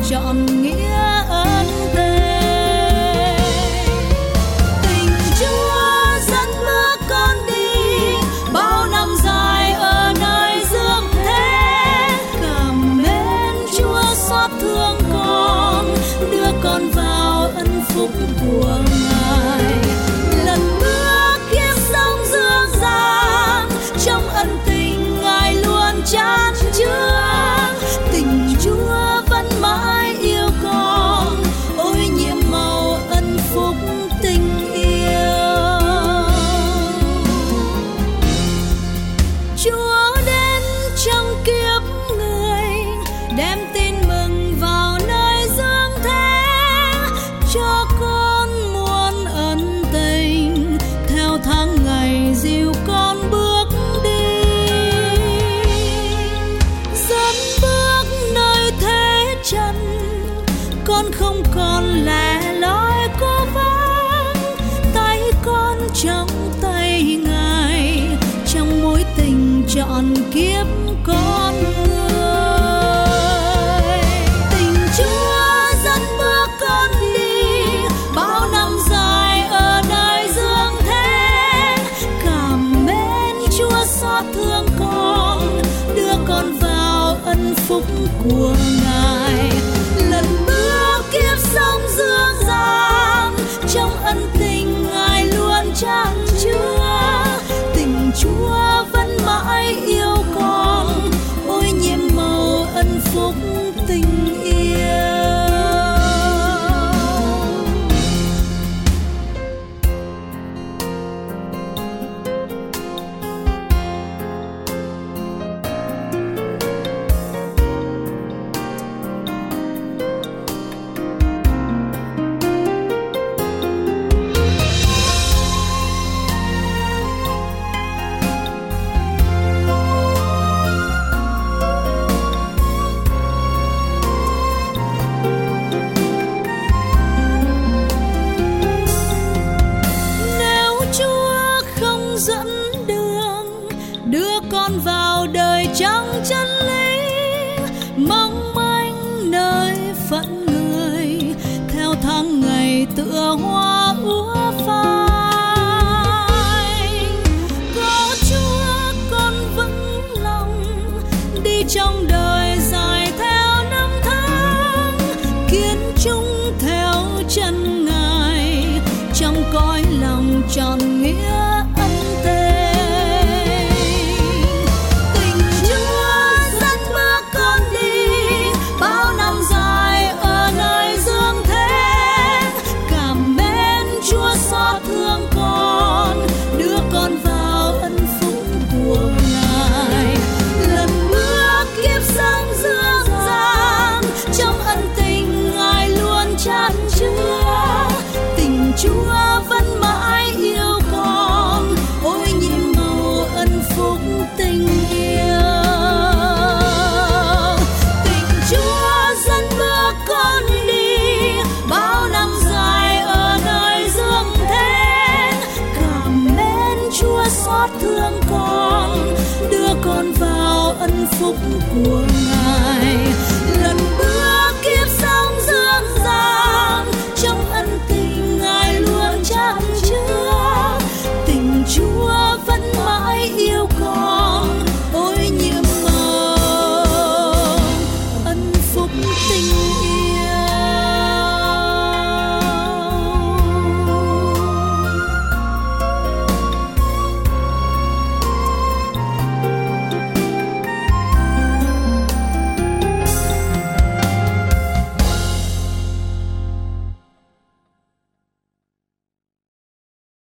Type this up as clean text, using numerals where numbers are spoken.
trọn nghĩa ân thề. Tình Chúa dẫn bước con đi bao năm dài ở nơi dương thế. Cảm mến Chúa xót thương con, đưa con vào ân phúc của Ngài. Lần bước kiếp sống dương gian, trong ân tình Ngài luôn chan chứa. Tình Chúa vẫn mãi yêu con, ôi nhiệm màu ân phúc tình yêu. Chúa đến trong kiếp người, đem tin mừng vào nơi dương thế, cho con muôn ân tình, theo tháng ngày dìu con bước đi. Dẫn bước nơi thế trần, con không còn lẻ loi cô vắng. Tay con trong tay Ngài, trong mối tình trọn kiếp con người. Tình Chúa dẫn bước con đi bao năm dài ở nơi dương thế. Cảm mến Chúa xót thương con, đưa con vào ân phúc của Ngài. Lần bước kiếp sống dương gian, trong ân tình Ngài luôn chan chứa. Tình Chúa vẫn mãi yêu con, ôi nhiệm màu ân phúc tình yêu. Dẫn đường đưa con vào đời trong chân lý, mong manh nơi phận người, theo tháng ngày tựa hoa úa phai. Có Chúa con vững lòng đi trong đời dài theo năm tháng, kiên trung theo chân Ngài, trong cõi lòng tròn nghĩa. Chúa vẫn mãi yêu con, ôi nhiệm màu ân phúc tình yêu. Tình Chúa dẫn bước con đi bao năm dài ở nơi dương thế. Cảm mến Chúa xót thương con, đưa con vào ân phúc của Ngài. Lần bước kiếp sống dương gian, trong ân tình Ngài luôn chan chứa. Tình Chúa vẫn mãi yêu con, ôi nhiệm màu ân phúc tình yêu.